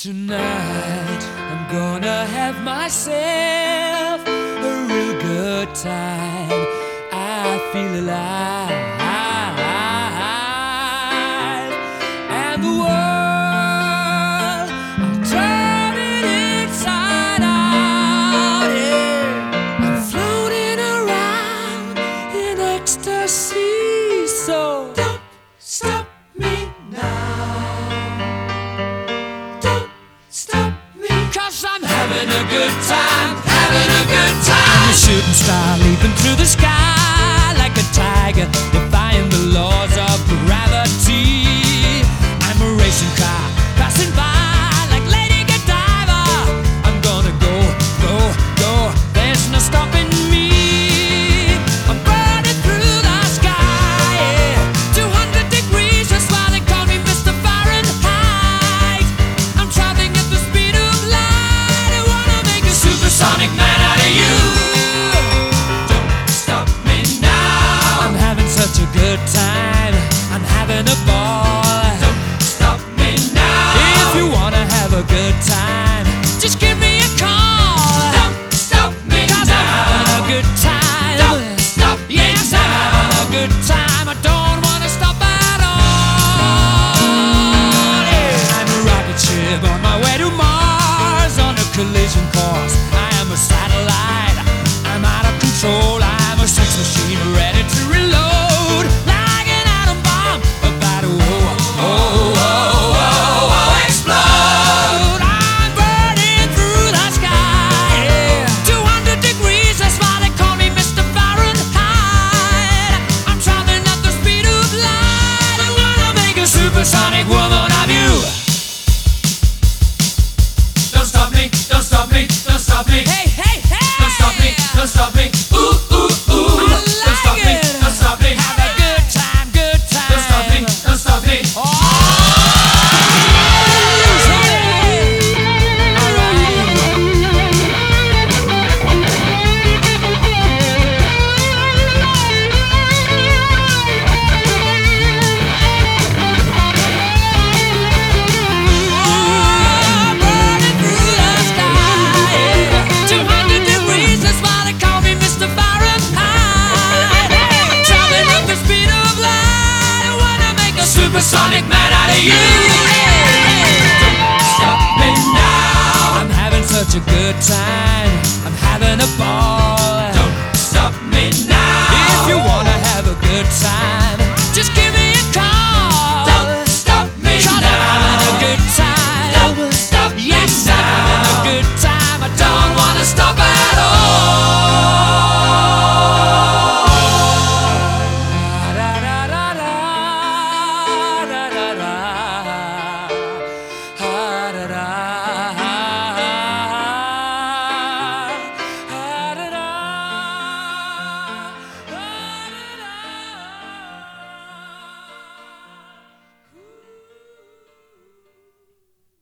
Tonight I'm gonna have myself a real good time. I feel alive, and the world, I'll turn it inside out. Yeah. I'm floating around in ecstasy, so don't stop me now. Stop me, 'cause I'm having a good time, having a good time. I'm a shooting star leaping through the sky like a tiger, defying the laws of gravity. I'm a racing car passing by like Lady Godiva. I'm gonna go, go, go, there's no stopping me. I'm burning through the sky, yeah. 200 degrees, that's why they call me Mr. Fahrenheit. I'm traveling at the speed of light. I wanna make a supersonic man out of you. Don't stop me now. I'm having such a good time, I'm having a ball. Don't stop me now. If you wanna have a good time, just give me a call. Don't stop me now. 'Cause I'm having a good time. Don't stop me now. Yes, I'm having a good time. I don't wanna stop at all. Yeah. I'm a rocket ship on my way to Mars on a collision course. I am a satellite. I'm out of control. I'm a sex machine ready to reload like an atom bomb about to explode. I'm burning through the sky, yeah. 200 degrees, that's why they call me Mr. Fahrenheit. I'm traveling at the speed of light. I wanna make a supersonic woman of you. Don't stop me, don't stop me, don't stop me. Hey, hey, hey! Don't stop me, don't stop me. Ooh, ooh, ooh. Don't stop me, don't stop me. Have a good time, good time. Don't stop me, don't stop me. Oh! Supersonic man out of you. Don't stop me now. I'm having such a good time, I'm having a ball. Don't stop me now. If you wanna have a good time, just give me a call. Don't stop me now. 'Cause I'm having a good time. Don't stop me now. Yes, I'm having a good time. I don't wanna stop at all. Da da da.